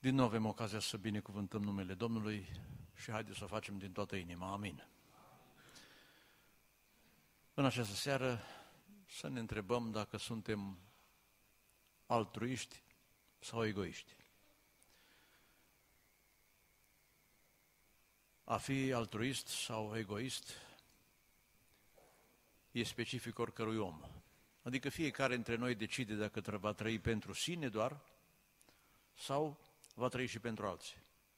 Din nou avem ocazia să binecuvântăm numele Domnului și haideți să o facem din toată inima. Amin. În această seară să ne întrebăm dacă suntem altruiști sau egoiști. A fi altruist sau egoist e specific oricărui om. Adică fiecare dintre noi decide dacă va trăi pentru sine doar sau va trăi și pentru alții.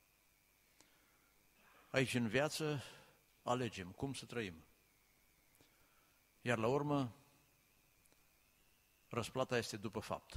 Aici în viață alegem cum să trăim. Iar la urmă, răsplata este după fapt.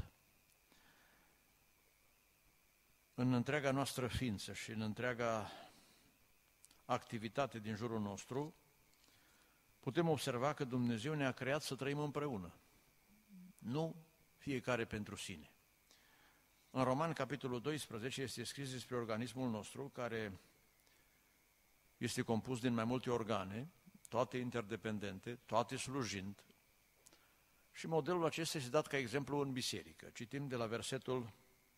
În întreaga noastră ființă și în întreaga activitate din jurul nostru, putem observa că Dumnezeu ne-a creat să trăim împreună, nu fiecare pentru sine. În Romani, capitolul 12, este scris despre organismul nostru, care este compus din mai multe organe, toate interdependente, toate slujind, și modelul acesta este dat ca exemplu în biserică. Citim de la versetul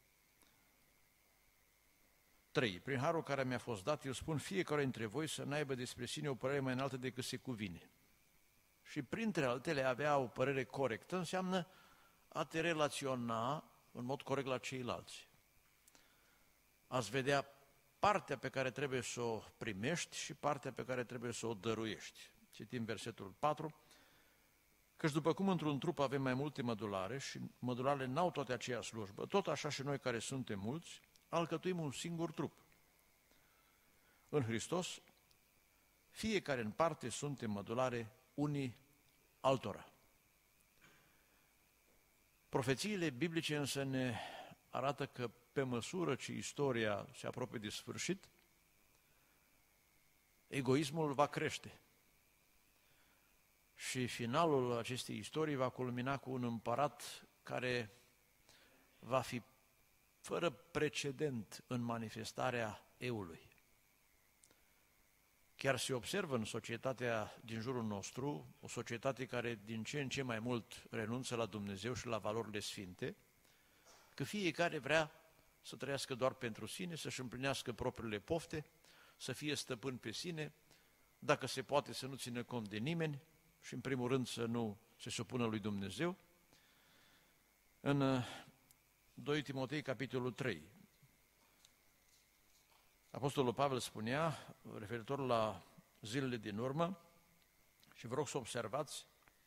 3. Prin harul care mi-a fost dat, eu spun fiecare dintre voi să n-aibă despre sine o părere mai înaltă decât se cuvine. Și printre altele, avea o părere corectă înseamnă a te relaționa în mod corect la ceilalți. Ați vedea partea pe care trebuie să o primești și partea pe care trebuie să o dăruiești. Citim versetul 4. Căci după cum într-un trup avem mai multe mădulare și mădularele n-au toate aceeași slujbă, tot așa și noi care suntem mulți, alcătuim un singur trup. În Hristos, fiecare în parte suntem mădulare unii altora. Profețiile biblice însă ne arată că pe măsură ce istoria se apropie de sfârșit, egoismul va crește. Și finalul acestei istorii va culmina cu un împărat care va fi fără precedent în manifestarea eului. Chiar se observă în societatea din jurul nostru, o societate care din ce în ce mai mult renunță la Dumnezeu și la valorile sfinte, că fiecare vrea să trăiască doar pentru sine, să-și împlinească propriile pofte, să fie stăpân pe sine, dacă se poate să nu țină cont de nimeni și în primul rând să nu se supună lui Dumnezeu. În 2 Timotei, capitolul 3, Apostolul Pavel spunea, referitor la zilele din urmă, și vă rog să observați,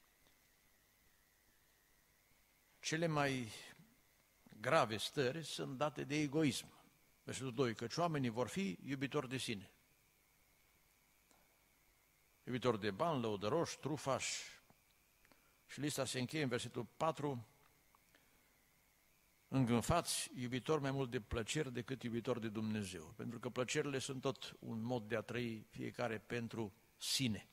cele mai grave stări sunt date de egoism. Versetul 2, căci oamenii vor fi iubitori de sine. Iubitori de bani, lăudăroși, trufași. Și lista se încheie în versetul 4, îngânfați, iubitori mai mult de plăceri decât iubitori de Dumnezeu. Pentru că plăcerile sunt tot un mod de a trăi fiecare pentru sine.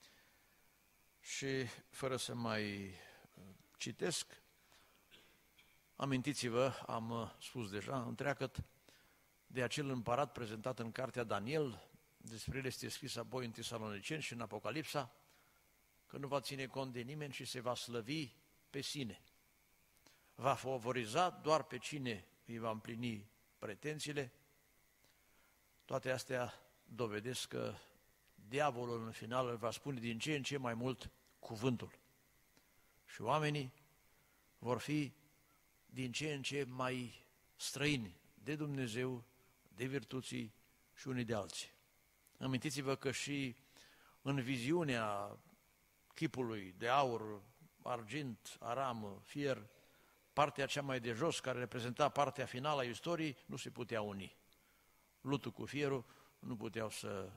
Și fără să mai citesc, amintiți-vă, am spus deja, întreagăt de acel împărat prezentat în cartea Daniel, despre el este scris apoi în Tesaloniceni și în Apocalipsa, că nu va ține cont de nimeni și se va slăvi pe sine. Va favoriza doar pe cine îi va împlini pretențiile. Toate astea dovedesc că diavolul în final îl va spune din ce în ce mai mult cuvântul. Și oamenii vor fi din ce în ce mai străini de Dumnezeu, de virtuții și unii de alții. Amintiți-vă că și în viziunea chipului de aur, argint, aram, fier, partea cea mai de jos, care reprezenta partea finală a istoriei, nu se putea uni. Lutul cu fierul nu puteau să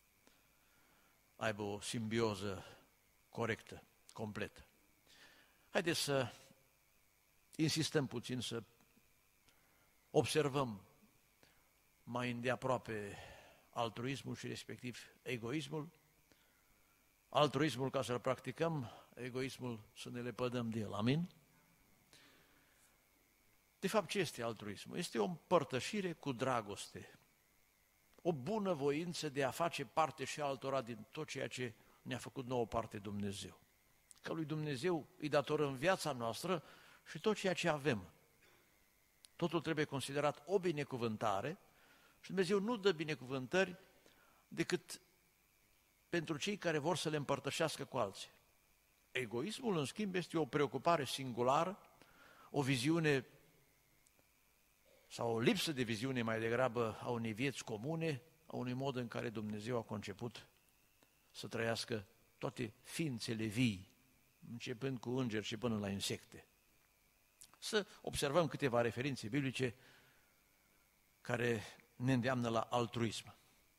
aibă o simbioză corectă, completă. Haideți să insistăm puțin, să observăm mai îndeaproape altruismul și respectiv egoismul. Altruismul ca să-l practicăm, egoismul să ne lepădăm de el. Amin? De fapt, ce este altruismul? Este o împărtășire cu dragoste, o bună voință de a face parte și altora din tot ceea ce ne-a făcut nouă parte Dumnezeu. Că lui Dumnezeu îi datorăm viața noastră și tot ceea ce avem. Totul trebuie considerat o binecuvântare și Dumnezeu nu dă binecuvântări decât pentru cei care vor să le împărtășească cu alții. Egoismul, în schimb, este o preocupare singulară, o viziune sau o lipsă de viziune mai degrabă a unei vieți comune, a unui mod în care Dumnezeu a conceput să trăiască toate ființele vii, începând cu îngeri și până la insecte. Să observăm câteva referințe biblice care ne îndeamnă la altruism.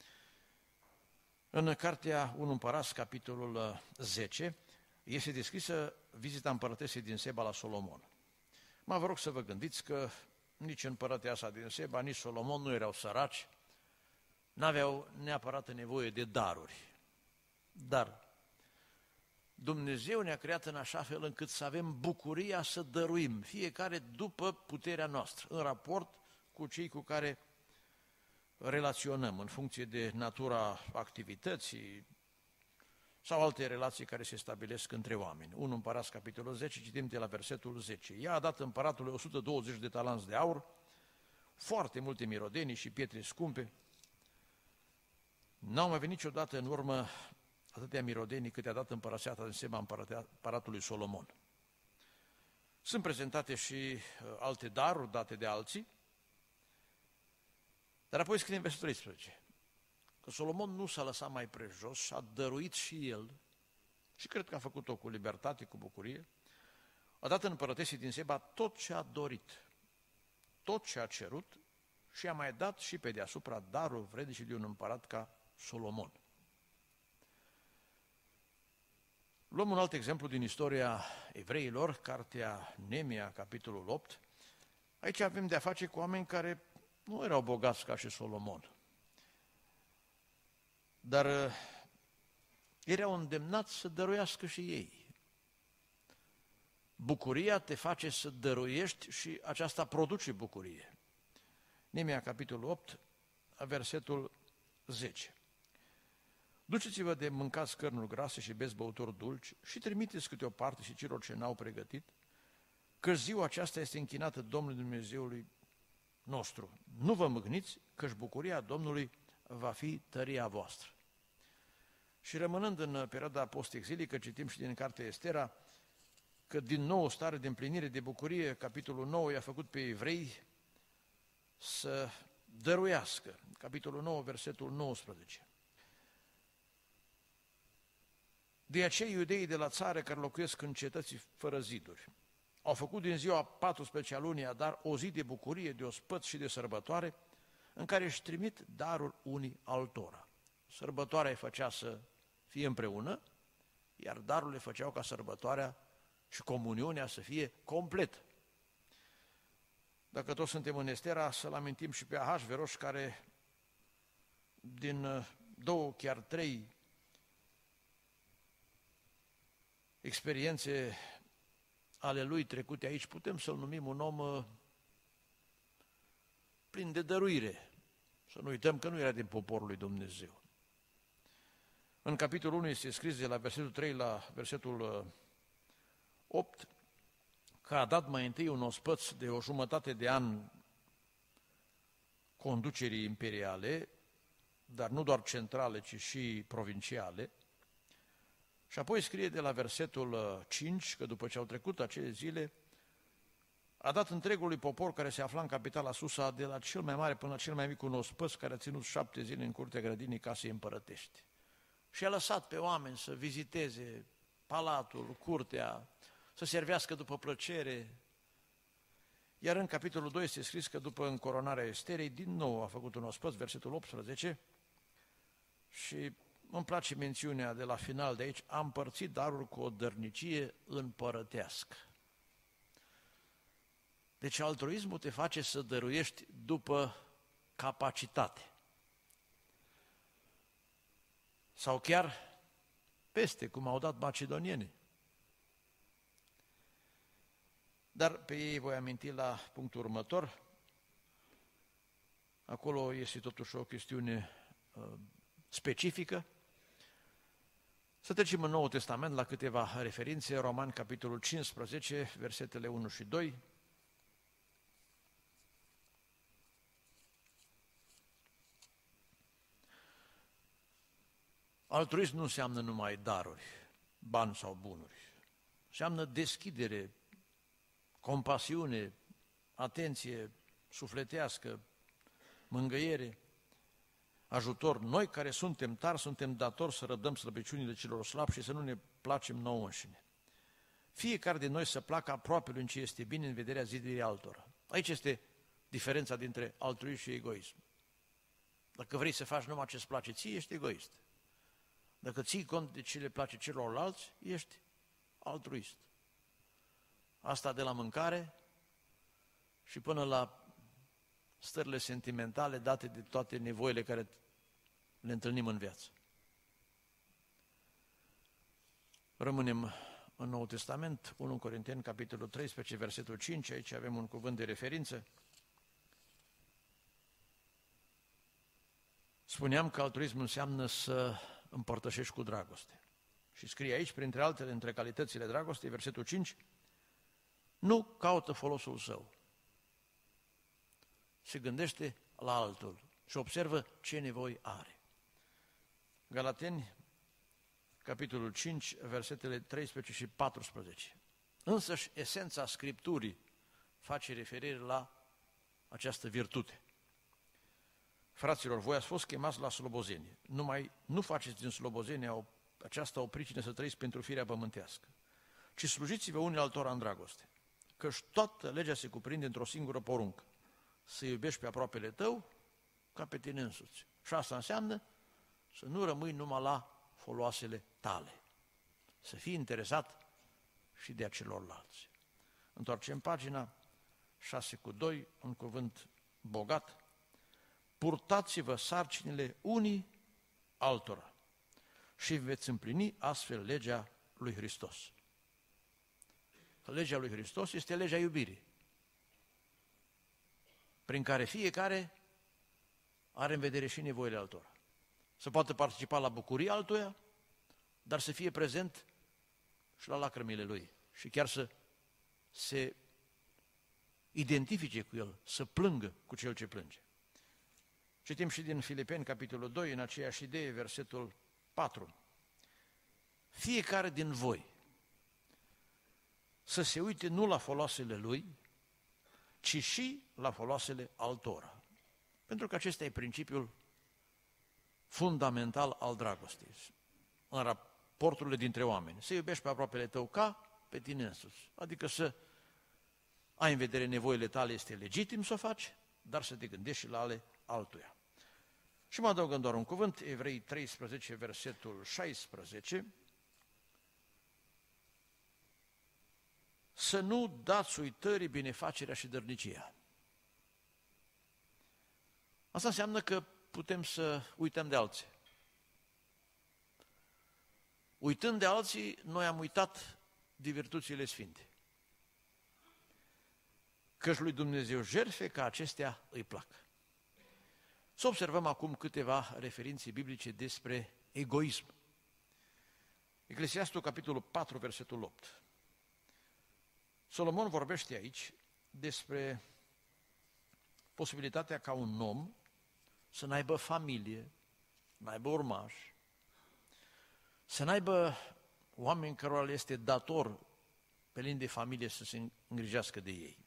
În cartea 1 Împărați, capitolul 10, este descrisă vizita împărătesei din Seba la Solomon. Vă rog să vă gândiți că nici împărăteasa din Seba, nici Solomon nu erau săraci, n-aveau neapărat nevoie de daruri. Dar Dumnezeu ne-a creat în așa fel încât să avem bucuria să dăruim, fiecare după puterea noastră, în raport cu cei cu care relaționăm, în funcție de natura activității sau alte relații care se stabilesc între oameni. 1 Împărați, capitolul 10, citim de la versetul 10. Ea a dat împăratului 120 de talanți de aur, foarte multe mirodenii și pietre scumpe. N-au mai venit niciodată în urmă atâtea mirodenii cât a dat împărățeata din Seba împăratului Solomon. Sunt prezentate și alte daruri date de alții, dar apoi scrie în versetul 13 că Solomon nu s-a lăsat mai prejos și a dăruit și el, și cred că a făcut-o cu libertate, cu bucurie, a dat împărătesii din Seba tot ce a dorit, tot ce a cerut și a mai dat și pe deasupra darul vrednic de un împărat ca Solomon. Luăm un alt exemplu din istoria evreilor, cartea Nemia, capitolul 8. Aici avem de-a face cu oameni care nu erau bogați ca și Solomon, dar erau îndemnați să dăruiască și ei. Bucuria te face să dăruiești și aceasta produce bucurie. Nemia, capitolul 8, versetul 10. Duceți-vă de mâncați cărnuri grase și beți băuturi dulci și trimiteți câte o parte și celor ce n-au pregătit, că ziua aceasta este închinată Domnului Dumnezeului nostru. Nu vă mâhniți, căci bucuria Domnului va fi tăria voastră. Și rămânând în perioada post-exilică, citim și din cartea Estera, că din nou o stare de împlinire de bucurie, capitolul 9 i-a făcut pe evrei să dăruiască. Capitolul 9, versetul 19. De aceea iudeii de la țară care locuiesc în cetăți fără ziduri au făcut din ziua 14 a lunii Adar o zi de bucurie, de ospăț și de sărbătoare, în care își trimit darul unii altora. Sărbătoarea îi făcea să fie împreună, iar darul le făceau ca sărbătoarea și comuniunea să fie completă. Dacă toți suntem în Estera, să-l amintim și pe Ahasveros, care din 2, chiar 3 experiențe ale lui trecute aici, putem să-l numim un om plin de dăruire. Să nu uităm că nu era din poporul lui Dumnezeu. În capitolul 1 este scris de la versetul 3 la versetul 8 că a dat mai întâi un ospăț de o jumătate de an conducerii imperiale, dar nu doar centrale, ci și provinciale. Și apoi scrie de la versetul 5 că după ce au trecut acele zile, a dat întregului popor care se afla în capitala Susa, de la cel mai mare până la cel mai mic, un ospăț care a ținut 7 zile în curtea grădinii casei împărătești. Și a lăsat pe oameni să viziteze palatul, curtea, să servească după plăcere. Iar în capitolul 2 este scris că după încoronarea Esterei, din nou a făcut un ospăț, versetul 18, și îmi place mențiunea de la final de aici, a împărțit darul cu o dărnicie împărătească. Deci altruismul te face să dăruiești după capacitate. Sau chiar peste, cum au dat macedonienii. Dar pe ei voi aminti la punctul următor. Acolo este totuși o chestiune specifică. Să trecem în Noul Testament la câteva referințe. Romani, capitolul 15, versetele 1 și 2. Altruism nu înseamnă numai daruri, bani sau bunuri. Înseamnă deschidere, compasiune, atenție sufletească, mângâiere, ajutor. Noi care suntem tari, suntem datori să răbdăm slăbiciunile celor slabi și să nu ne placem nouă înșine. Fiecare din noi să placă aproapelui în ce este bine în vederea zidirii altora. Aici este diferența dintre altruism și egoism. Dacă vrei să faci numai ce-ți place ție, ești egoist. Dacă ții cont de ce le place celorlalți, ești altruist. Asta de la mâncare și până la stările sentimentale date de toate nevoile care le întâlnim în viață. Rămânem în Noul Testament, 1 Corinteni, capitolul 13, versetul 5, aici avem un cuvânt de referință. Spuneam că altruismul înseamnă să împărtășești cu dragoste. Și scrie aici, printre altele, între calitățile dragostei, versetul 5, nu caută folosul său. Se gândește la altul și observă ce nevoi are. Galateni, capitolul 5, versetele 13 și 14. Însăși esența Scripturii face referire la această virtute. Fraților, voi ați fost chemați la slobozenie. Nu faceți din slobozenie aceasta o pricină să trăiți pentru firea pământească, ci slujiți-vă unii altora în dragoste. Căci toată legea se cuprinde într-o singură poruncă: să iubești pe aproapele tău ca pe tine însuți. Și asta înseamnă să nu rămâi numai la foloasele tale, să fii interesat și de celorlalți. Întoarcem pagina 6:2, un cuvânt bogat. Purtați-vă sarcinile unii altora și veți împlini astfel legea lui Hristos. Legea lui Hristos este legea iubirii, prin care fiecare are în vedere și nevoile altora. Să poată participa la bucuria altuia, dar să fie prezent și la lacrimile lui și chiar să se identifice cu el, să plângă cu cel ce plânge. Citim și din Filipeni, capitolul 2, în aceeași idee, versetul 4. Fiecare din voi să se uite nu la foloasele lui, ci și la foloasele altora. Pentru că acesta e principiul fundamental al dragostei, în raporturile dintre oameni. Să iubești pe aproapele tău ca pe tine însuți. Adică să ai în vedere nevoile tale, este legitim să o faci, dar să te gândești și la ale altuia. Și mă adăugăm doar un cuvânt, Evrei 13, versetul 16. Să nu dați uitării binefacerea și dărnicia. Asta înseamnă că putem să uităm de alții. Uitând de alții, noi am uitat de virtuțile sfinte. Căci lui Dumnezeu jertfe ca acestea îi plac. Să observăm acum câteva referințe biblice despre egoism. Eclesiastul, capitolul 4, versetul 8. Solomon vorbește aici despre posibilitatea ca un om să n-aibă familie, n-aibă urmași, să n-aibă oameni cărora le este dator pe lângă de familie să se îngrijească de ei.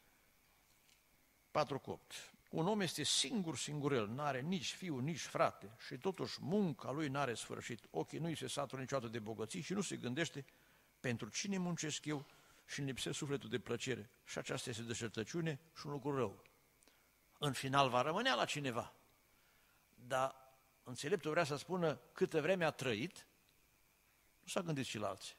4:8. Un om este singurel, n-are nici fiu, nici frate și totuși munca lui n-are sfârșit. Ochii nu-i se satură niciodată de bogății și nu se gândește pentru cine muncesc eu și îmi lipsesc sufletul de plăcere. Și aceasta este deșertăciune și un lucru rău. În final va rămânea la cineva, dar înțeleptul vrea să spună câtă vreme a trăit, nu s-a gândit și la alții.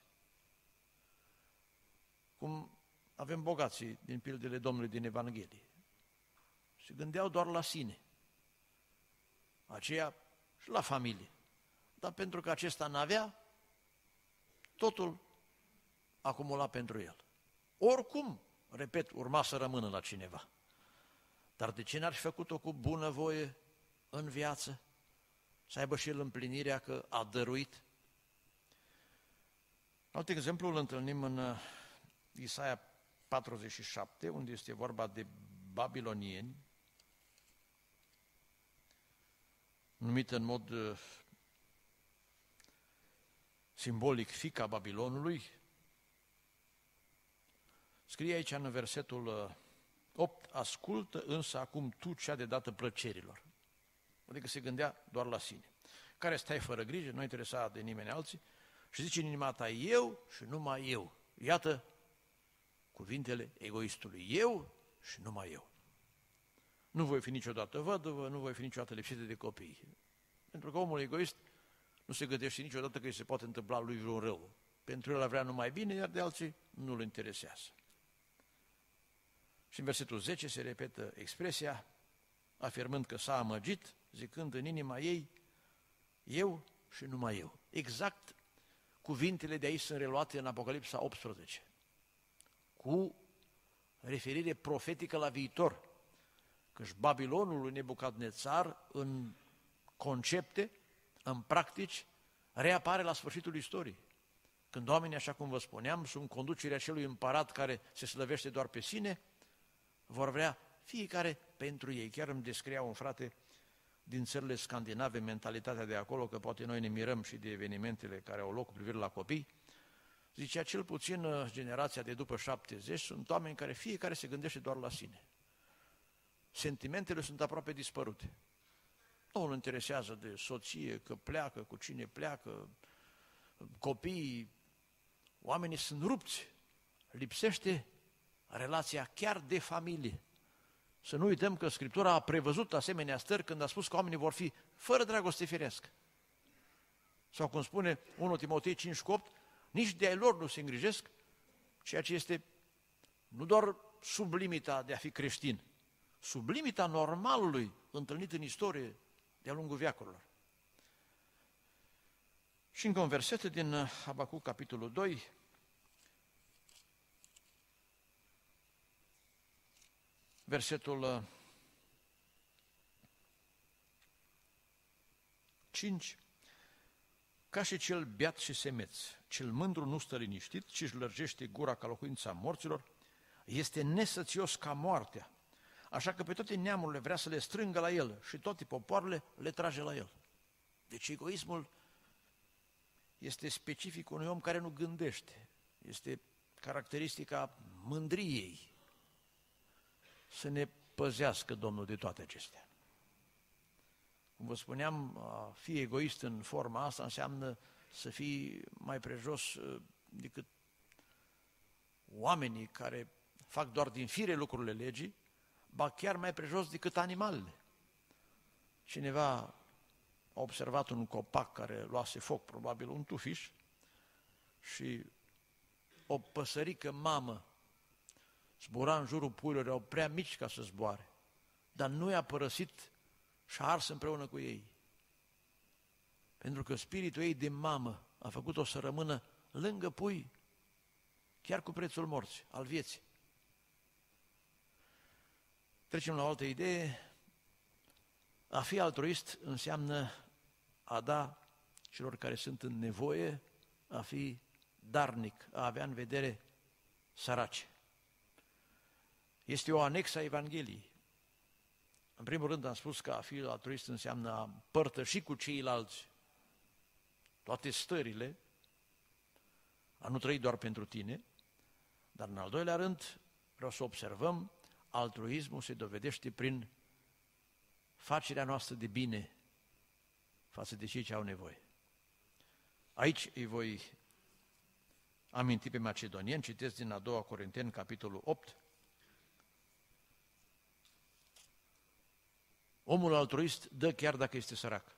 Cum avem bogații din pildele Domnului din Evanghelie. Se gândeau doar la sine, aceea și la familie. Dar pentru că acesta n-avea, totul acumula pentru el. Oricum, repet, urma să rămână la cineva. Dar de ce n-ar fi făcut-o cu bunăvoie în viață? Să aibă și el împlinirea că a dăruit? Alt exemplu îl întâlnim în Isaia 47, unde este vorba de babilonieni, numit în mod simbolic fiica Babilonului. Scrie aici în versetul 8, ascultă însă acum tu cea de dată plăcerilor. Adică se gândea doar la sine. Care stai fără grijă, nu interesa de nimeni alții, și zice în inima ta, eu și numai eu. Iată cuvintele egoistului, eu și numai eu. Nu voi fi niciodată văduvă, nu voi fi niciodată lipsită de copii. Pentru că omul egoist nu se gândește niciodată că îi se poate întâmpla lui vreun rău. Pentru el vrea numai bine, iar de alții nu îl interesează. Și în versetul 10 se repetă expresia, afirmând că s-a amăgit, zicând în inima ei, eu și numai eu. Exact cuvintele de aici sunt reluate în Apocalipsa 18, cu referire profetică la viitor, căci Babilonul lui Nebucadnețar în concepte, în practici, reapare la sfârșitul istoriei. Când oamenii, așa cum vă spuneam, sub conducerea acelui împărat care se slăvește doar pe sine, vor vrea fiecare pentru ei. Chiar îmi descria un frate din țările scandinave, mentalitatea de acolo, că poate noi ne mirăm și de evenimentele care au loc cu privire la copii, zicea, cel puțin generația de după 70 sunt oameni care fiecare se gândește doar la sine. Sentimentele sunt aproape dispărute. Nu îl interesează de soție, că pleacă, cu cine pleacă, copiii, oamenii sunt rupți. Lipsește relația chiar de familie. Să nu uităm că Scriptura a prevăzut asemenea stări când a spus că oamenii vor fi fără dragoste firească. Sau cum spune 1 Timotei 5,8, nici de ai lor nu se îngrijesc, ceea ce este nu doar sub limita de a fi creștin, sub limita normalului întâlnit în istorie de-a lungul veacurilor. Și încă un verset din Habacuc, capitolul 2, versetul 5, ca și cel beat și semeț, cel mândru nu stă liniștit, ci își lărgește gura ca locuința morților, este nesățios ca moartea, așa că pe toate neamurile vrea să le strângă la el și toate popoarele le trage la el. Deci egoismul este specific unui om care nu gândește, este caracteristica mândriei. Să ne păzească Domnul de toate acestea. Cum vă spuneam, a fi egoist în forma asta înseamnă să fii mai prejos decât oamenii care fac doar din fire lucrurile legii, ba chiar mai prejos decât animalele. Cineva a observat un copac care luase foc, probabil un tufiș, și o păsărică mamă zbura în jurul puiilor, erau prea mici ca să zboare, dar nu i-a părăsit și a ars împreună cu ei. Pentru că spiritul ei de mamă a făcut-o să rămână lângă pui, chiar cu prețul morții, al vieții. Trecem la o altă idee. A fi altruist înseamnă a da celor care sunt în nevoie, a fi darnic, a avea în vedere săraci. Este o anexă a Evangheliei. În primul rând am spus că a fi altruist înseamnă a împărtăși cu ceilalți toate stările, a nu trăi doar pentru tine, dar în al doilea rând vreau să observăm, altruismul se dovedește prin facerea noastră de bine față de cei ce au nevoie. Aici îi voi aminti pe macedonieni, citesc din a 2 Corinteni, capitolul 8. Omul altruist dă chiar dacă este sărac.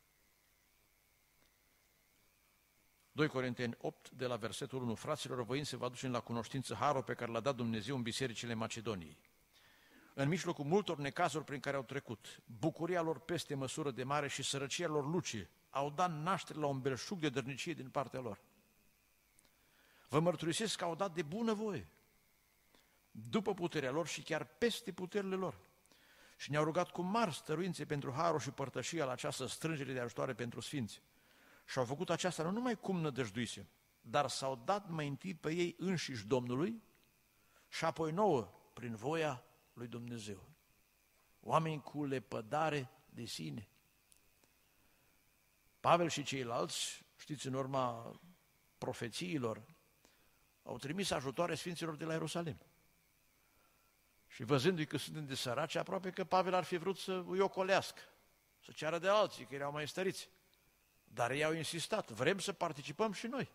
2 Corinteni 8, de la versetul 1, fraților, voind să vă aducem la cunoștință harul pe care l-a dat Dumnezeu în bisericile Macedoniei. În mijlocul multor necazuri prin care au trecut, bucuria lor peste măsură de mare și sărăcia lor lucie au dat naștere la un belșug de dărnicie din partea lor. Vă mărturisesc că au dat de bună voie, după puterea lor și chiar peste puterile lor. Și ne-au rugat cu mari stăruințe pentru harul și părtășia la această strângere de ajutoare pentru sfinți. Și au făcut aceasta nu numai cum nădăjduise, dar s-au dat mai întâi pe ei înșiși Domnului și apoi nouă prin voia lui Dumnezeu. Oameni cu lepădare de sine. Pavel și ceilalți, știți, în urma profețiilor, au trimis ajutoare sfinților de la Ierusalim. Și văzându-i că sunt de săraci, aproape că Pavel ar fi vrut să îi ocolească, să ceară de alții, că erau mai stăriți. Dar ei au insistat, vrem să participăm și noi.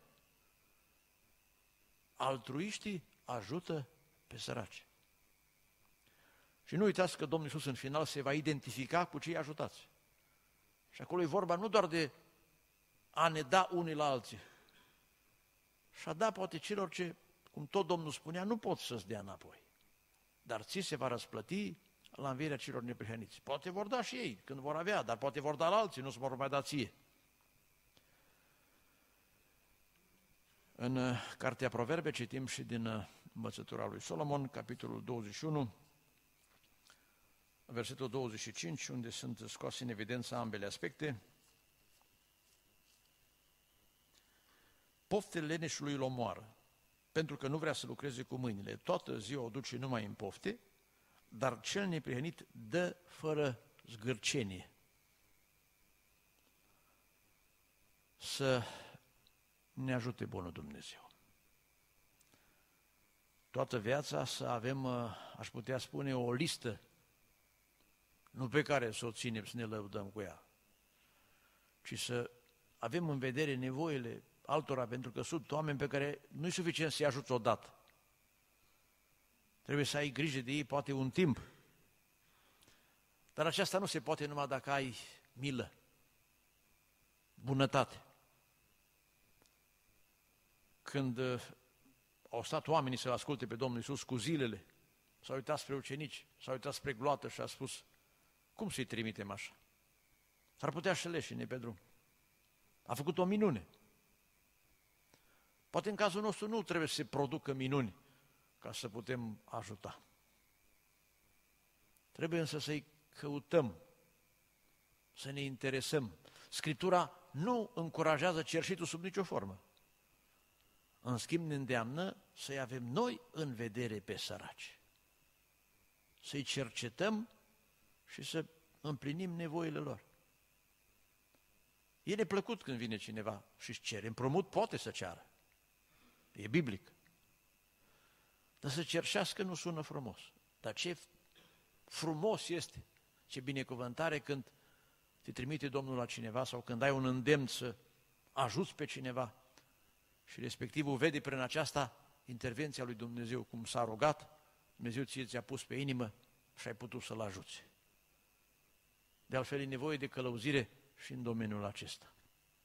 Altruiștii ajută pe săraci. Și nu uitați că Domnul Iisus în final se va identifica cu cei ajutați. Și acolo e vorba nu doar de a ne da unii la alții, și a da poate celor ce, cum tot Domnul spunea, nu pot să-ți dea înapoi. Dar ți se va răsplăti la învierea celor neprihăniți. Poate vor da și ei când vor avea, dar poate vor da la alții, nu se vor mai da ție. În Cartea Proverbe citim și din învățătura lui Solomon, capitolul 21, versetul 25, unde sunt scoase în evidență ambele aspecte. Poftele leneșului îl omoară, pentru că nu vrea să lucreze cu mâinile. Toată ziua o duce numai în pofte, dar cel neprihănit dă fără zgârcenie. Să ne ajute bunul Dumnezeu. Toată viața să avem, aș putea spune, o listă, nu pe care să o ținem, să ne lăudăm cu ea, ci să avem în vedere nevoile altora, pentru că sunt oameni pe care nu e suficient să-i ajuți odată. Trebuie să ai grijă de ei poate un timp. Dar aceasta nu se poate numai dacă ai milă, bunătate. Când au stat oamenii să-L asculte pe Domnul Iisus cu zilele, s-au uitat spre ucenici, s-au uitat spre gloată și a spus, cum să-i trimitem așa? S-ar putea și leșine pe drum. A făcut o minune. Poate în cazul nostru nu trebuie să se producă minuni ca să putem ajuta. Trebuie însă să-i căutăm, să ne interesăm. Scriptura nu încurajează cerșitul sub nicio formă. În schimb ne îndeamnă să-i avem noi în vedere pe săraci. Să-i cercetăm și să împlinim nevoile lor. E neplăcut când vine cineva și își cere. Împrumut poate să ceară. E biblic. Dar să cerșească nu sună frumos. Dar ce frumos este, ce binecuvântare când te trimite Domnul la cineva sau când ai un îndemn să ajuți pe cineva și respectivul vede prin aceasta intervenția lui Dumnezeu, cum s-a rugat, Dumnezeu ți-a pus pe inimă și ai putut să-l ajuți. De altfel e nevoie de călăuzire și în domeniul acesta.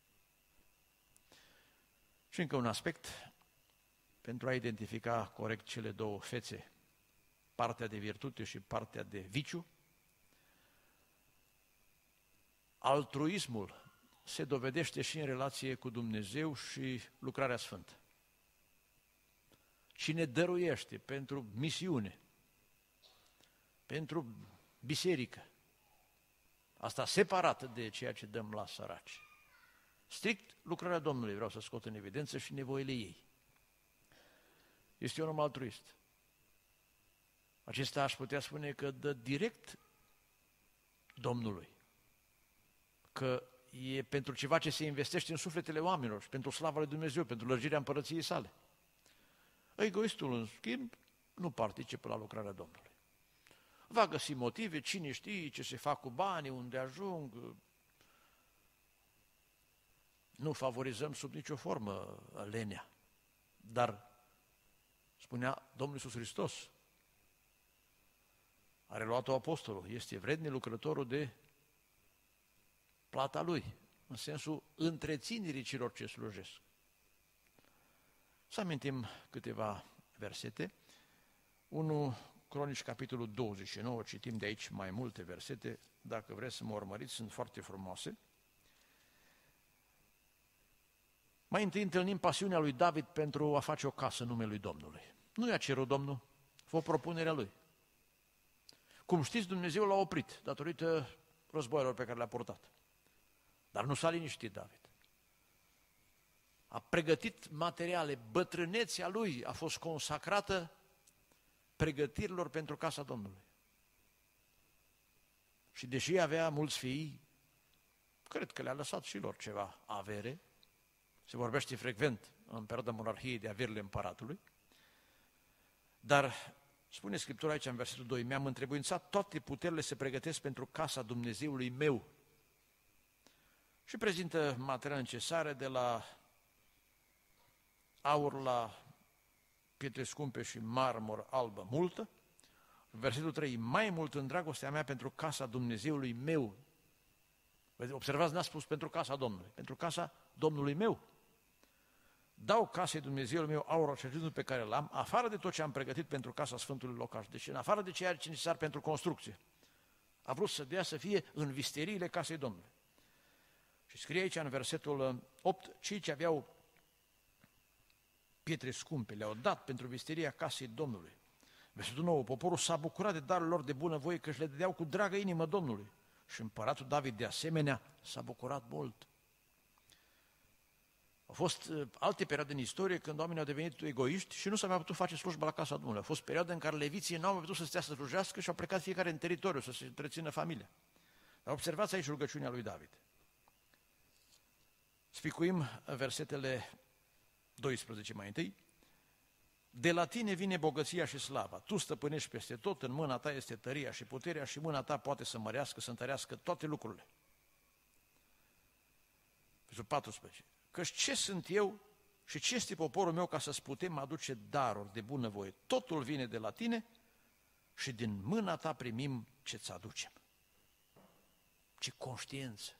Și încă un aspect, pentru a identifica corect cele două fețe, partea de virtute și partea de viciu, altruismul se dovedește și în relație cu Dumnezeu și lucrarea sfântă. Cine dăruiește pentru misiune, pentru biserică, asta separată de ceea ce dăm la săraci. Strict lucrarea Domnului vreau să scot în evidență și nevoile ei. Este un om altruist. Acesta aș putea spune că dă direct Domnului, că e pentru ceva ce se investește în sufletele oamenilor și pentru slava lui Dumnezeu, pentru lărgirea împărăției sale. Egoistul, în schimb, nu participă la lucrarea Domnului. Va găsi motive, cine știe ce se fac cu banii, unde ajung. Nu favorizăm sub nicio formă lenea, dar spunea Domnul Iisus Hristos, a reluat-o apostolul, este vrednic lucrătorul de plata lui, în sensul întreținerii celor ce slujesc. Să amintim câteva versete. 1 Cronici, capitolul 29, citim de aici mai multe versete, dacă vreți să mă urmăriți, sunt foarte frumoase. Mai întâi întâlnim pasiunea lui David pentru a face o casă în numele lui Domnului. Nu i-a cerut Domnul, a fost propunerea lui. Cum știți, Dumnezeu l-a oprit datorită războaielor pe care le-a purtat. Dar nu s-a liniștit David. A pregătit materiale, bătrânețea lui a fost consacrată pregătirilor pentru casa Domnului. Și deși avea mulți fii, cred că le-a lăsat și lor ceva avere, se vorbește frecvent în perioada monarhiei de averile împăratului, dar spune Scriptura aici în versetul 2, mi-am întrebuințat toate puterile să pregătesc pentru casa Dumnezeului meu. Și prezintă materiale necesare de la aur la pietre scumpe și marmură albă multă. Versetul 3, mai mult în dragostea mea pentru casa Dumnezeului meu. Observați, n-a spus pentru casa Domnului, pentru casa Domnului meu. Dau casei Dumnezeului meu aurul certitudinii pe care l-am, afară de tot ce am pregătit pentru casa Sfântului Locaș. Deci în afară de ceea ce necesar pentru construcție. A vrut să dea să fie în visteriile casei Domnului. Și scrie aici în versetul 8, cei ce aveau pietre scumpe le-au dat pentru visteria casei Domnului. Versetul 9, poporul s-a bucurat de darurile lor de bunăvoie că își le dădeau cu dragă inimă Domnului. Și împăratul David de asemenea s-a bucurat mult. Au fost alte perioade în istorie când oamenii au devenit egoiști și nu s-a mai putut face slujba la casa Domnului. Au fost perioade în care leviții n-au mai putut să stea să slujească și au plecat fiecare în teritoriu să se întrețină familia. Dar observați aici rugăciunea lui David. Spicuim versetele 12 mai întâi. De la tine vine bogăția și slava, tu stăpânești peste tot, în mâna ta este tăria și puterea și mâna ta poate să mărească, să întărească toate lucrurile. Versetul 14. Căci ce sunt eu și ce este poporul meu ca să-ți putem aduce daruri de bunăvoie? Totul vine de la tine și din mâna ta primim ce-ți aducem. Ce conștiință!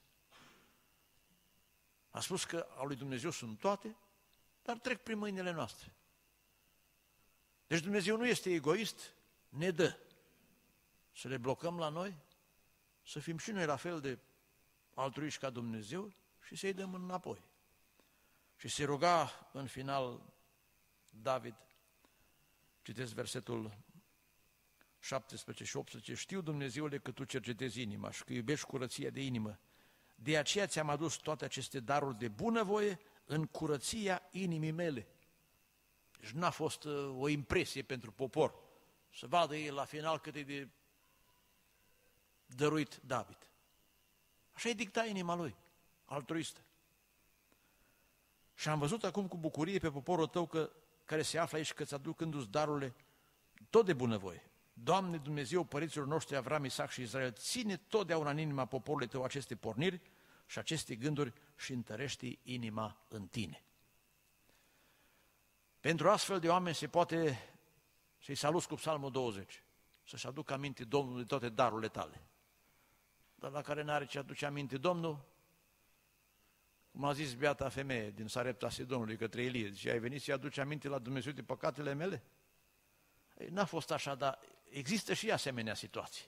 A spus că a lui Dumnezeu sunt toate, dar trec prin mâinile noastre. Deci Dumnezeu nu este egoist, ne dă. Să le blocăm la noi, să fim și noi la fel de altruiști ca Dumnezeu și să-i dăm înapoi. Și se ruga în final David, citesc versetul 17 și 18, știu, Dumnezeule, că tu cercetezi inima și că iubești curăția de inimă. De aceea ți-am adus toate aceste daruri de bunăvoie în curăția inimii mele. Deci n-a fost o impresie pentru popor să vadă ei la final cât e de dăruit David. Așa-i dicta inima lui, altruistă. Și am văzut acum cu bucurie pe poporul tău care se află aici, că ți aducându-ți darurile tot de bunăvoie. Doamne Dumnezeu, părinților noștri Avram, Isaac și Israel, ține totdeauna în inima poporului tău aceste porniri și aceste gânduri și întărește inima în tine. Pentru astfel de oameni se poate să-i saluți cu Psalmul 20, să-și aducă aminte Domnului toate darurile tale. Dar la care n-are ce aduce aminte Domnul, cum a zis beata femeie din Sarepta Sidonului către Elie, zice, ai venit să-i aduci aminte la Dumnezeu de păcatele mele? Ei, n-a fost așa, dar există și asemenea situații.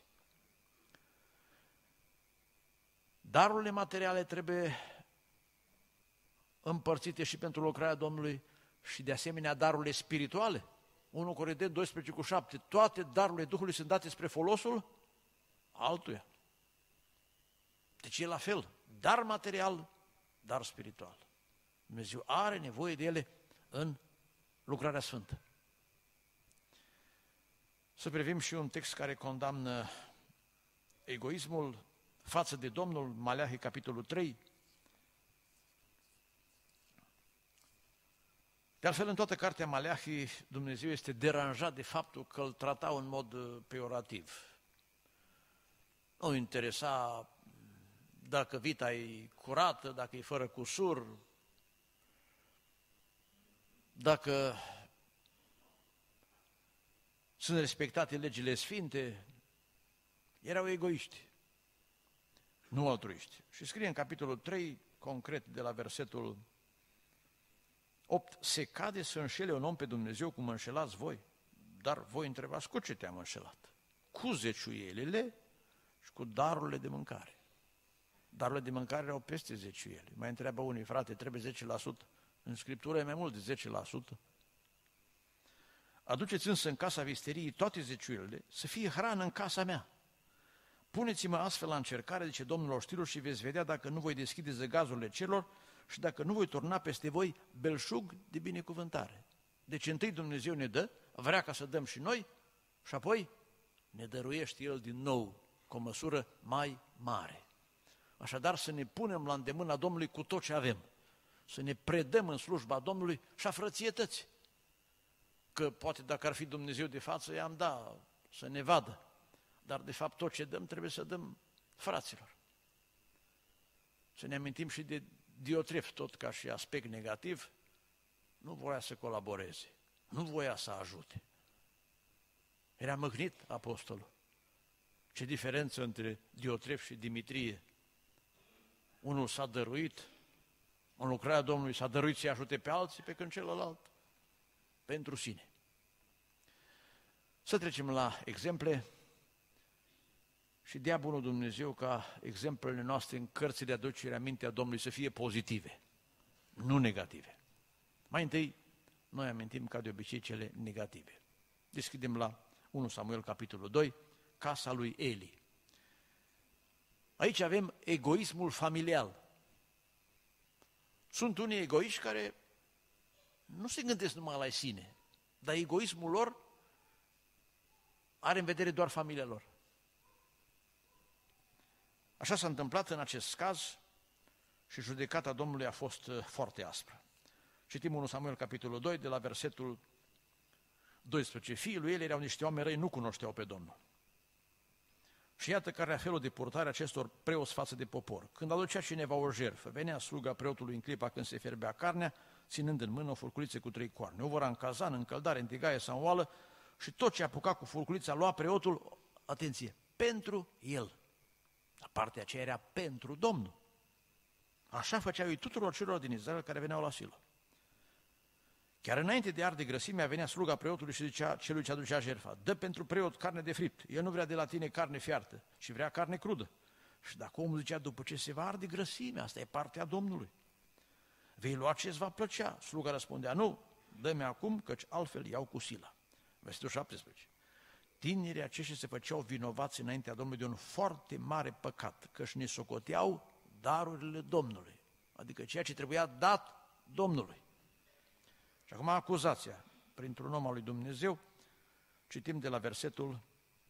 Darurile materiale trebuie împărțite și pentru lucrarea Domnului și de asemenea darurile spirituale. 1 Corinteni 12:7, toate darurile Duhului sunt date spre folosul altuia. Deci e la fel, dar material, dar spiritual. Dumnezeu are nevoie de ele în lucrarea sfântă. Să privim și un text care condamnă egoismul față de Domnul, Maleahi, capitolul 3. De altfel, în toată cartea Maleahi, Dumnezeu este deranjat de faptul că îl tratau în mod peorativ. Nu interesa dacă vita e curată, dacă e fără cusur, dacă sunt respectate legile sfinte, erau egoiști, nu altruiști. Și scrie în capitolul 3, concret de la versetul 8, se cade să înșele un om pe Dumnezeu cum înșelați voi, dar voi întrebați cu ce te-am înșelat? Cu zeciuielile și cu darurile de mâncare. Darurile de mâncare erau peste zeciuieli. Mai întreabă unii, frate, trebuie 10%? În Scriptură e mai mult de 10%. Aduceți însă în casa visteriei toate zeciuielile, să fie hrană în casa mea. Puneți-mă astfel la încercare, zice Domnul oștirilor, și veți vedea dacă nu voi deschide zăgazurile celor și dacă nu voi turna peste voi belșug de binecuvântare. Deci întâi Dumnezeu ne dă, vrea ca să dăm și noi și apoi ne dăruiește El din nou cu o măsură mai mare. Așadar să ne punem la îndemâna Domnului cu tot ce avem. să ne predăm în slujba Domnului și a frățietății. Că poate dacă ar fi Dumnezeu de față, i-am da să ne vadă. Dar de fapt tot ce dăm trebuie să dăm fraților. Să ne amintim și de Diotref, tot ca și aspect negativ, nu voia să colaboreze, nu voia să ajute. Era mâhnit apostolul. Ce diferență între Diotref și Dimitrie. Unul s-a dăruit, în lucrarea Domnului s-a dăruit să-i ajute pe alții, pe când celălalt pentru sine. Să trecem la exemple și dea bunul Dumnezeu ca exemplele noastre în cărțile de aducere aminte a Domnului să fie pozitive, nu negative. Mai întâi, noi amintim ca de obicei cele negative. Deschidem la 1 Samuel, capitolul 2, casa lui Eli. Aici avem egoismul familial. Sunt unii egoiști care nu se gândesc numai la sine, dar egoismul lor are în vedere doar familia lor. Așa s-a întâmplat în acest caz și judecata Domnului a fost foarte aspră. Citim 1 Samuel, capitolul 2, de la versetul 12. Fiii lui Eli erau niște oameni răi, nu cunoșteau pe Domnul. Și iată care era felul de purtare acestor preoți față de popor. Când aducea cineva o jertfă, venea sluga preotului în clipa când se fierbea carnea, ținând în mână o furculiță cu 3 coarne. O vora în cazan, în căldare, în tigaie sau în oală și tot ce apuca cu furculița lua preotul, atenție, pentru el. Dar partea aceea era pentru Domnul. Așa făceau ei tuturor celor din Israel care veneau la Silo. Chiar înainte de arde grăsimea, venea sluga preotului și zicea celui ce aducea jertfa: dă pentru preot carne de fript, el nu vrea de la tine carne fiartă, ci vrea carne crudă. Și dacă omul zicea: după ce se va arde grăsimea, asta e partea Domnului, vei lua ce îți va plăcea. Sluga răspundea: nu, dă-mi acum, căci altfel iau cu sila. Versetul 17. Tinerii aceștia se făceau vinovați înaintea Domnului de un foarte mare păcat, că își ne socoteau darurile Domnului, adică ceea ce trebuia dat Domnului. Și acum acuzația printr-un om al lui Dumnezeu, citim de la versetul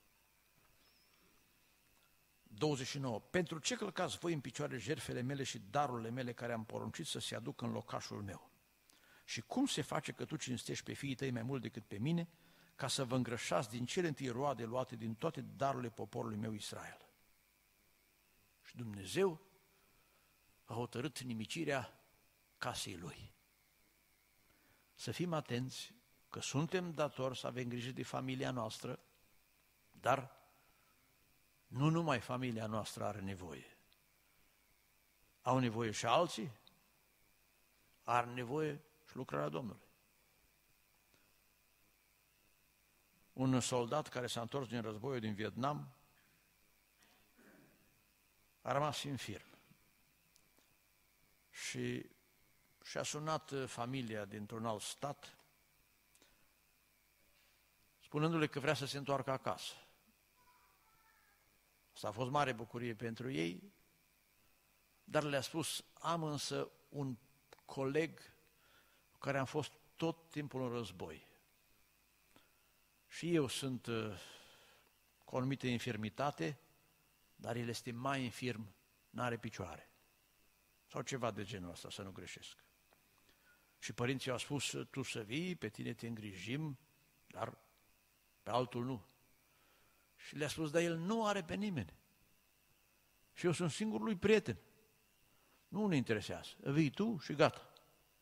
29. Pentru ce călcați voi în picioare jertfele mele și darurile mele care am poruncit să se aducă în locașul meu? Și cum se face că tu cinstești pe fiii tăi mai mult decât pe mine, ca să vă îngrășați din cele întâi roade luate din toate darurile poporului meu Israel? Și Dumnezeu a hotărât nimicirea casei lui. Să fim atenți că suntem datori să avem grijă de familia noastră, dar nu numai familia noastră are nevoie. Au nevoie și alții, are nevoie și lucrarea Domnului. Un soldat care s-a întors din războiul din Vietnam a rămas infirm și și-a sunat familia dintr-un alt stat, spunându-le că vrea să se întoarcă acasă. Asta a fost mare bucurie pentru ei, dar le-a spus: am însă un coleg cu care am fost tot timpul în război. Și eu sunt cu o anumită infirmitate, dar el este mai infirm, n-are picioare. Sau ceva de genul ăsta, să nu greșesc. Și părinții au spus: tu să vii, pe tine te îngrijim, dar pe altul nu. Și le-a spus: dar el nu are pe nimeni. Și eu sunt singurul lui prieten. Nu ne interesează. Vii tu și gata.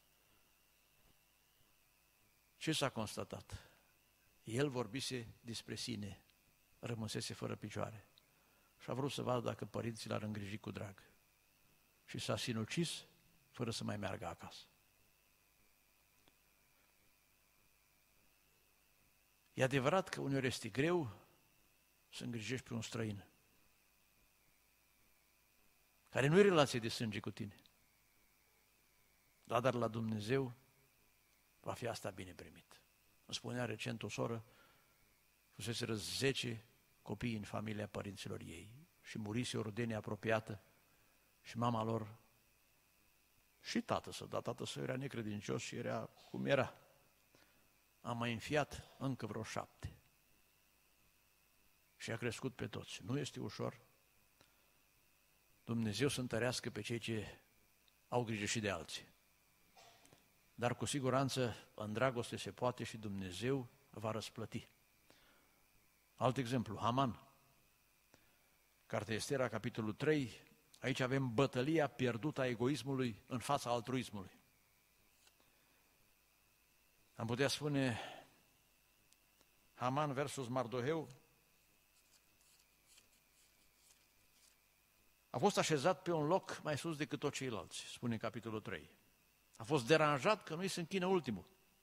Ce s-a constatat? El vorbise despre sine, rămăsese fără picioare. Și a vrut să vadă dacă părinții l-ar îngriji cu drag. Și s-a sinucis fără să mai meargă acasă. E adevărat că uneori este greu să îngrijești pe un străin care nu e relație de sânge cu tine. Dar la Dumnezeu va fi asta bine primit. Îmi spunea recent o soră, fuseseră 10 copii în familia părinților ei și murise o rudenie apropiată și mama lor și tată său, dar tată său era necredincios și era cum era. A mai înfiat încă vreo 7 și a crescut pe toți. Nu este ușor. Dumnezeu să întărească pe cei ce au grijă și de alții. dar cu siguranță în dragoste se poate și Dumnezeu va răsplăti. Alt exemplu, Haman. Cartea Estera, capitolul 3, aici avem bătălia pierdută a egoismului în fața altruismului. Am putea spune Haman versus Mardoheu a fost așezat pe un loc mai sus decât toți ceilalți, spune capitolul 3. A fost deranjat că nu-i se închină ultimul.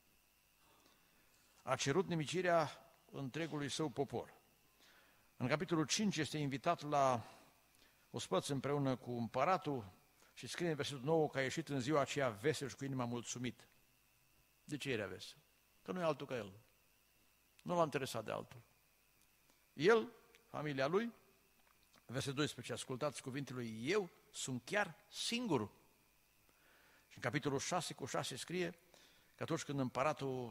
A cerut nimicirea întregului său popor. În capitolul 5 este invitat la ospăț împreună cu împăratul și scrie în versetul 9 că a ieșit în ziua aceea vesel și cu inima mulțumit. De ce era vesel? Că nu e altul ca el. Nu l-a interesat de altul. El, familia lui, versetul 12, ascultați cuvintele lui, eu sunt chiar singurul. Și în capitolul 6:6 scrie că atunci când împăratul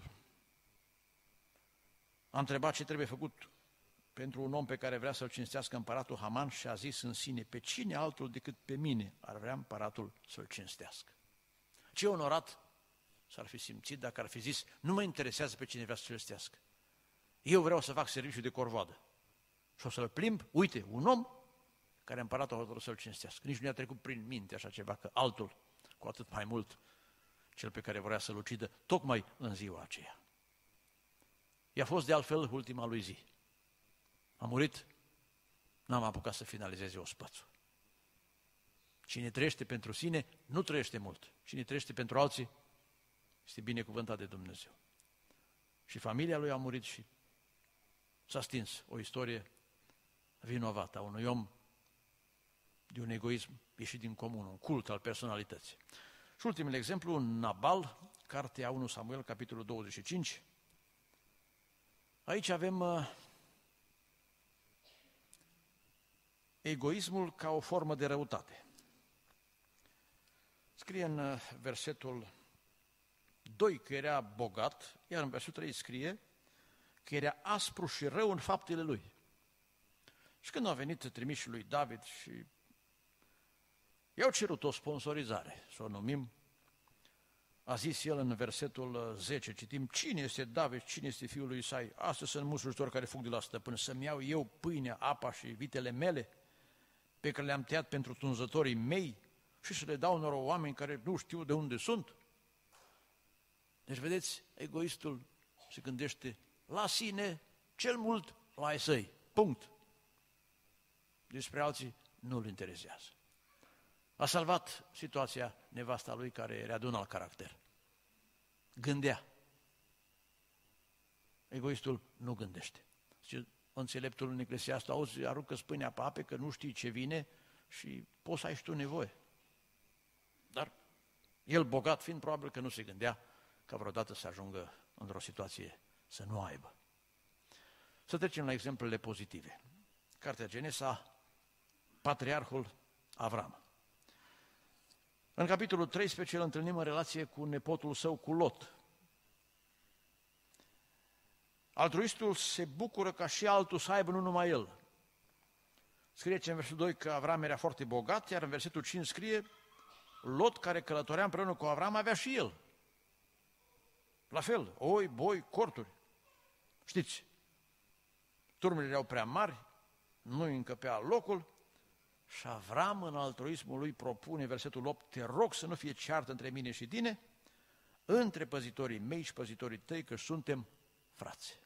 a întrebat ce trebuie făcut pentru un om pe care vrea să-l cinstească, împăratul Haman și a zis în sine, pe cine altul decât pe mine ar vrea împăratul să-l cinstească? Ce onorat s-ar fi simțit dacă ar fi zis, nu mă interesează pe cine vrea să-l cinstească. Eu vreau să fac serviciu de corvoadă și o să-l plimb, uite, un om care împăratul a hotărât să-l cinstească. Nici nu i-a trecut prin minte așa ceva, că altul, cu atât mai mult, cel pe care vrea să-l ucidă, tocmai în ziua aceea. I-a fost de altfel ultima lui zi. A murit, n-am apucat să finalizeze ospățul. Cine trăiește pentru sine, nu trăiește mult. Cine trăiește pentru alții, este binecuvântat de Dumnezeu. Și familia lui a murit și s-a stins o istorie vinovată a unui om de un egoism ieșit din comun, un cult al personalității. Și ultimul exemplu, Nabal, cartea 1 Samuel, capitolul 25. Aici avem egoismul ca o formă de răutate. Scrie în versetul 2 că era bogat, iar în versetul 3 scrie că era aspru și rău în faptele lui. Și când a venit trimișul lui David și i-au cerut o sponsorizare, să o numim, a zis el în versetul 10, citim, cine este David, cine este fiul lui Isai? Astăzi sunt mulți slujitori care fug de la stăpân, să-mi iau eu pâinea, apa și vitele mele, pe care le-am tăiat pentru tunzătorii mei și să le dau unor oameni care nu știu de unde sunt. Deci, vedeți, egoistul se gândește la sine, cel mult la ai săi. Punct. Despre alții nu-l interesează. A salvat situația nevasta lui care era de un alt caracter. Gândea. Egoistul nu gândește. Înțeleptul în Eclesiastul, auzi, aruncă pâinea pe ape că nu știi ce vine și poți să ai și tu nevoie. Dar el bogat fiind, probabil că nu se gândea ca vreodată să ajungă într-o situație să nu aibă. Să trecem la exemplele pozitive. Cartea Genesa, patriarhul Avram. În capitolul 13 îl întâlnim în relație cu nepotul său, cu Lot. Altruistul se bucură ca și altul să aibă, nu numai el. Scrie în versetul 2 că Avram era foarte bogat, iar în versetul 5 scrie Lot, care călătorea împreună cu Avram, avea și el. La fel, oi, boi, corturi. Știți, turmele erau prea mari, nu îi încăpea locul și Avram în altruismul lui propune, versetul 8, te rog să nu fie ceartă între mine și tine, între păzitorii mei și păzitorii tăi, că suntem frați.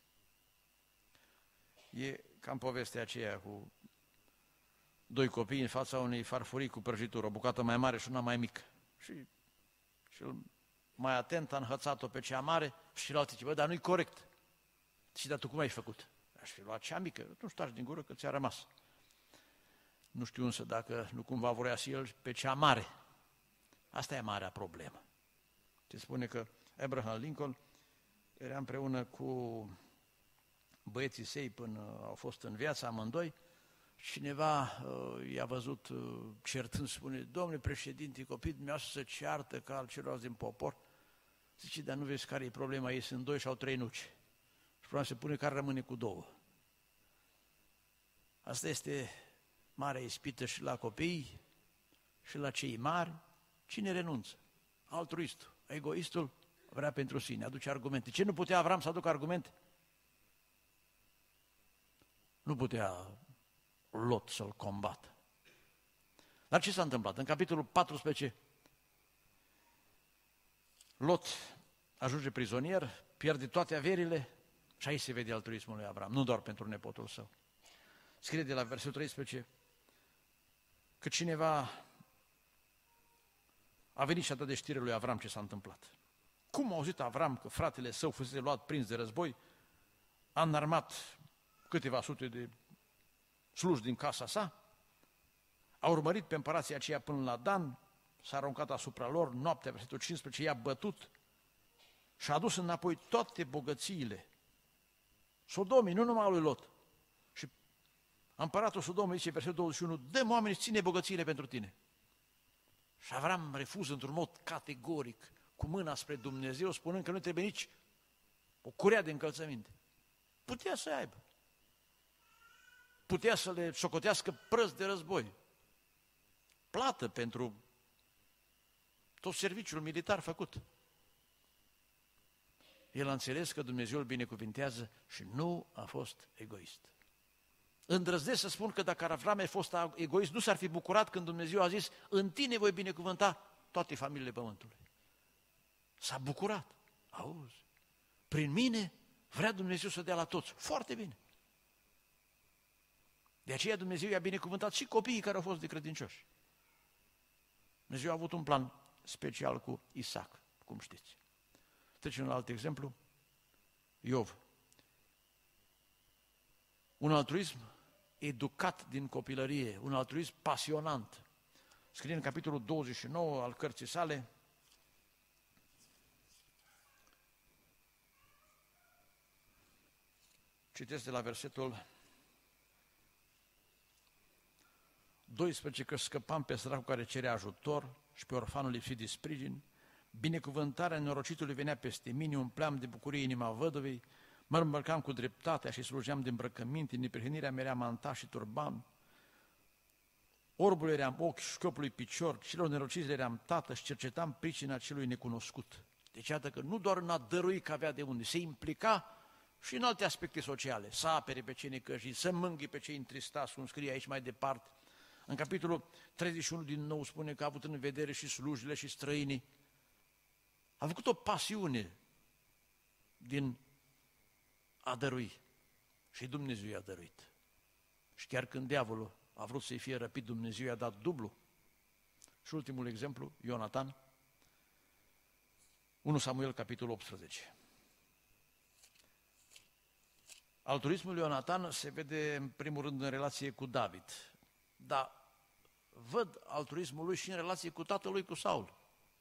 E cam povestea aceea cu doi copii în fața unei farfurii cu prăjitură, o bucată mai mare și una mai mică. Și mai atent a înhățat-o pe cea mare și celălalt zice, bă, dar nu-i corect. Și dar tu cum ai făcut? Aș fi luat cea mică, nu ștași din gură că ți-a rămas. Nu știu însă dacă nu cumva vrea și el pe cea mare. Asta e marea problemă. Se spune că Abraham Lincoln era împreună cu băieții săi până au fost în viață amândoi. Cineva i-a văzut certând, spune, domnule președinte, copiii dumneavoastră se ceartă ca al celorlalți din popor. Zice, dar nu vezi care e problema, ei sunt 2 sau 3 nuci. Și problema se pune care rămâne cu 2. Asta este marea ispită și la copii și la cei mari. Cine renunță? Altruistul. Egoistul vrea pentru sine, aduce argumente. Ce nu putea Avram să aducă argumente? Nu putea Lot să-l combată. Dar ce s-a întâmplat? În capitolul 14, Lot ajunge prizonier, pierde toate averile și aici se vede altruismul lui Avram, nu doar pentru nepotul său. Scrie de la versetul 13 că cineva a venit și a dat de știre lui Avram ce s-a întâmplat. Cum a auzit Avram că fratele său fusese luat prins de război, a înarmat câteva sute de sluși din casa sa, a urmărit pe împărații aceia până la Dan, s-a aruncat asupra lor, noaptea, versetul 15, i-a bătut și a adus înapoi toate bogățiile Sodomii, nu numai lui Lot. Și împăratul Sodomii zice, versetul 21, dă-mi oameni, ține bogățiile pentru tine. Și Avram refuză într-un mod categoric, cu mâna spre Dumnezeu, spunând că nu trebuie nici o curea de încălțăminte. Putea să aibă. Putea să le socotească prăzi de război. Plată pentru tot serviciul militar făcut. El a înțeles că Dumnezeu îl binecuvintează și nu a fost egoist. Îndrăznesc să spun că dacă Avram a fost egoist, nu s-ar fi bucurat când Dumnezeu a zis, în tine voi binecuvânta toate familiile pământului. S-a bucurat. Auzi, prin mine vrea Dumnezeu să dea la toți. Foarte bine. De aceea Dumnezeu i-a binecuvântat și copiii care au fost de credincioși. Dumnezeu a avut un plan special cu Isaac, cum știți. Trecem la alt exemplu. Iov. Un altruism educat din copilărie, un altruism pasionant. Scrie în capitolul 29 al cărții sale, citesc de la versetul 12, că scăpam pe săracul care cere ajutor și pe orfanul lipsit de sprijin, binecuvântarea nenorocitului venea peste mine, umpleam de bucurie inima văduvei, mă îmbrăcam cu dreptatea și slujeam de îmbrăcăminte, în neprihănirea mea era manta și turban, orbul eram ochi, șchiopului picior, celor nerociți le eram tată și cercetam pricina celui necunoscut. Deci iată că nu doar în a dărui că avea de unde, se implica și în alte aspecte sociale, să apere pe cei necăjiți, să mângâie pe cei întristați, cum scrie aici mai departe. În capitolul 31 din nou spune că a avut în vedere și slujile și străinii. A făcut o pasiune din a dărui și Dumnezeu i-a dăruit. Și chiar când diavolul a vrut să-i fie răpit, Dumnezeu i-a dat dublu. Și ultimul exemplu, Ionatan, 1 Samuel, capitolul 18. Altruismul lui Ionatan se vede în primul rând în relație cu David, dar văd altruismul lui și în relație cu tatălui, cu Saul.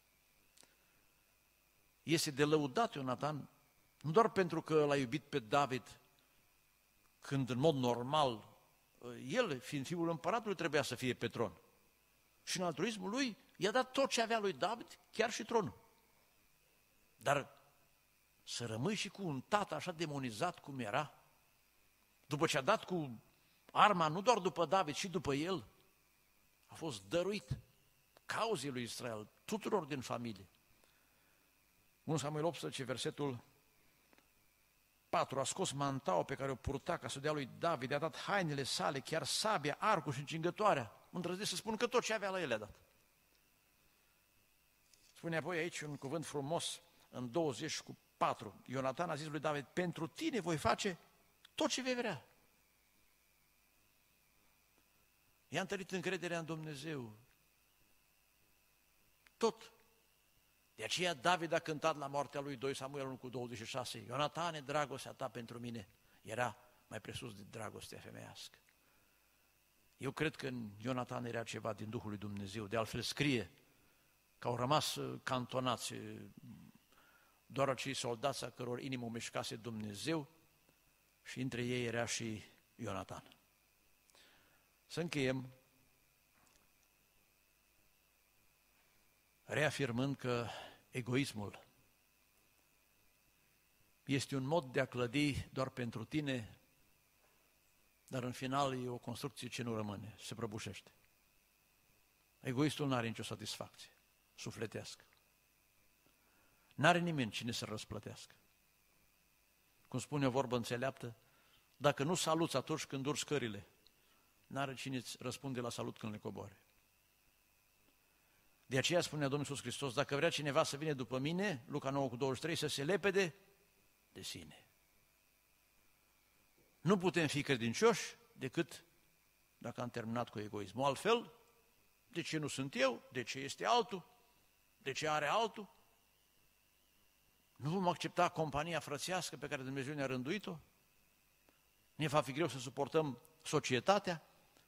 Este de lăudat Ionatan, nu doar pentru că l-a iubit pe David, când în mod normal, el, fiind fiul împăratului, trebuia să fie pe tron. Și în altruismul lui i-a dat tot ce avea lui David, chiar și tronul. Dar să rămâi și cu un tată așa demonizat cum era, după ce a dat cu arma, nu doar după David, ci după el, a fost dăruit cauzei lui Israel, tuturor din familie. 1 Samuel 18, versetul 4, a scos mantaua pe care o purta ca să o dea lui David, i-a dat hainele sale, chiar sabia, arcul și încingătoarea. Îndrăznesc să spun că tot ce avea la el le-a dat. Spune apoi aici un cuvânt frumos, în 24. Ionatan a zis lui David, pentru tine voi face tot ce vei vrea. I-a întărit încrederea în Dumnezeu. Tot. De aceea David a cântat la moartea lui 2 Samuel 1 cu 26. Ionatane, dragostea ta pentru mine era mai presus de dragostea femeiască. Eu cred că în Ionatan era ceva din Duhul lui Dumnezeu. De altfel scrie că au rămas cantonați doar acei soldați a căror inimă o mișcase Dumnezeu și între ei era și Ionatan. Să încheiem reafirmând că egoismul este un mod de a clădi doar pentru tine, dar în final e o construcție ce nu rămâne, se prăbușește. Egoistul nu are nicio satisfacție sufletească. N-are nimeni cine să răsplătească. Cum spune o vorbă înțeleaptă, dacă nu saluți atunci când urci scările, n-are cine îți răspunde la salut când le coboare. De aceea spunea Domnul Iisus Hristos, dacă vrea cineva să vină după mine, Luca 9:23, să se lepede de sine. Nu putem fi credincioși decât dacă am terminat cu egoismul. Altfel, de ce nu sunt eu? De ce este altul? De ce are altul? Nu vom accepta compania frățească pe care Dumnezeu ne-a rânduit-o? Ne va fi greu să suportăm societatea?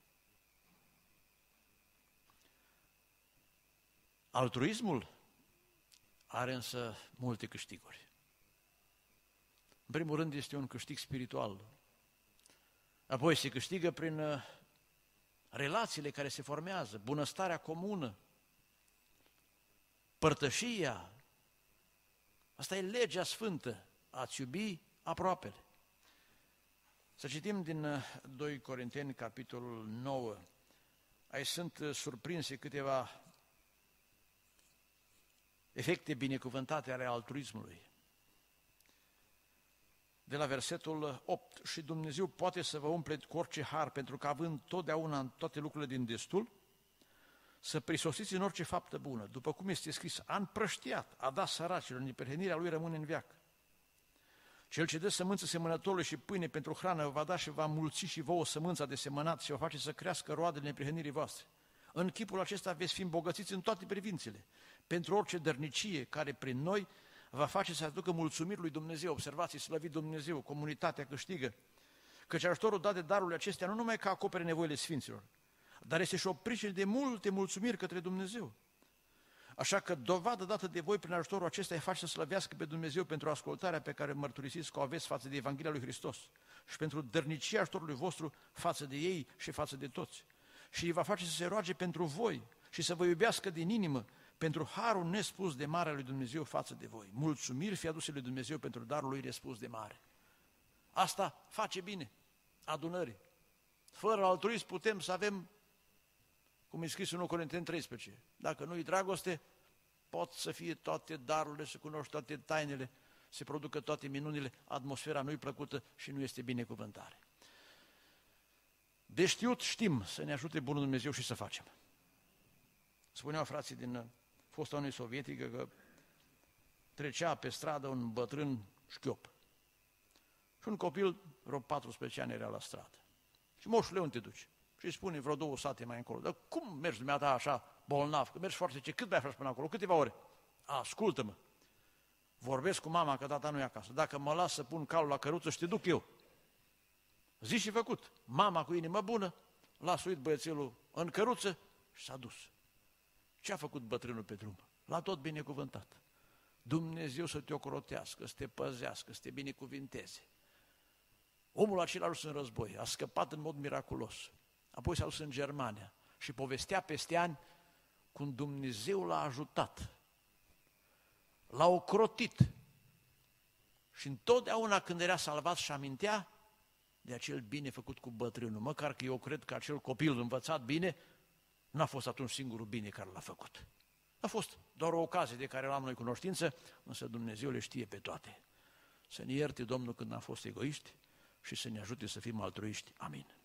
Altruismul are însă multe câștiguri. În primul rând este un câștig spiritual. Apoi se câștigă prin relațiile care se formează, bunăstarea comună, părtășia. Asta e legea sfântă, a-ți iubi aproapele. Să citim din 2 Corinteni, capitolul 9. Aici sunt surprinse câteva efecte binecuvântate ale altruismului. De la versetul 8, și Dumnezeu poate să vă umple cu orice har, pentru că având totdeauna în toate lucrurile din destul, să prisosiți în orice faptă bună, după cum este scris, a împrăștiat, a dat săracilor, neprihănirea lui rămâne în veac. Cel ce dă sămânță semănătorului și pâine pentru hrană va da și va mulți și vouă sămânța de semănat și va face să crească roadele neprihănirii voastre. În chipul acesta veți fi îmbogățiți în toate privințele, pentru orice dărnicie care prin noi va face să aducă mulțumiri lui Dumnezeu. Observați, slăvit Dumnezeu, comunitatea câștigă, căci ajutorul dat de darurile acestea nu numai că acopere nevoile sfinților, dar este și o pricină de multe mulțumiri către Dumnezeu. Așa că dovadă dată de voi prin ajutorul acesta îi face să slăvească pe Dumnezeu pentru ascultarea pe care mărturisiți că o aveți față de Evanghelia lui Hristos și pentru dărnicia ajutorului vostru față de ei și față de toți. Și îi va face să se roage pentru voi și să vă iubească din inimă pentru harul nespus de mare al lui Dumnezeu față de voi. Mulțumiri fie aduse lui Dumnezeu pentru darul lui nespus de mare. Asta face bine adunării. Fără altruism putem să avem, cum e scris în 1 Corinteni 13, dacă nu-i dragoste, pot să fie toate darurile, să cunoști toate tainele, se producă toate minunile, atmosfera nu-i plăcută și nu este binecuvântare. De știut știm să ne ajute bunul Dumnezeu și să facem. Spuneau frații din fosta Uniune Sovietică că trecea pe stradă un bătrân șchiop. Și un copil, vreo 14 ani, era la stradă. Și moșule, unde te duci? Și îi spune vreo 2 sate mai încolo. Dar cum mergi dumneata așa bolnav? Că mergi foarte ce? Cât mai faci până acolo? Câteva ore? Ascultă-mă. Vorbesc cu mama că tata nu e acasă. Dacă mă las să pun calul la căruță și te duc eu. Zi și făcut. Mama cu inimă bună l-a suit băiețelul în căruță și s-a dus. Ce a făcut bătrânul pe drum? L-a tot binecuvântat. Dumnezeu să te ocrotească, să te păzească, să te binecuvinteze. Omul acela a dus în război, a scăpat în mod miraculos. Apoi s-a dus în Germania și povestea peste ani cum Dumnezeu l-a ajutat. L-a ocrotit. Și întotdeauna când era salvat și amintea de acel bine făcut cu bătrânul. Măcar că eu cred că acel copil învățat bine n-a fost atunci singurul bine care l-a făcut. A fost doar o ocazie de care l-am noi cunoștință, însă Dumnezeu le știe pe toate. Să ne ierte Domnul când am fost egoiști și să ne ajute să fim altruiști. Amin.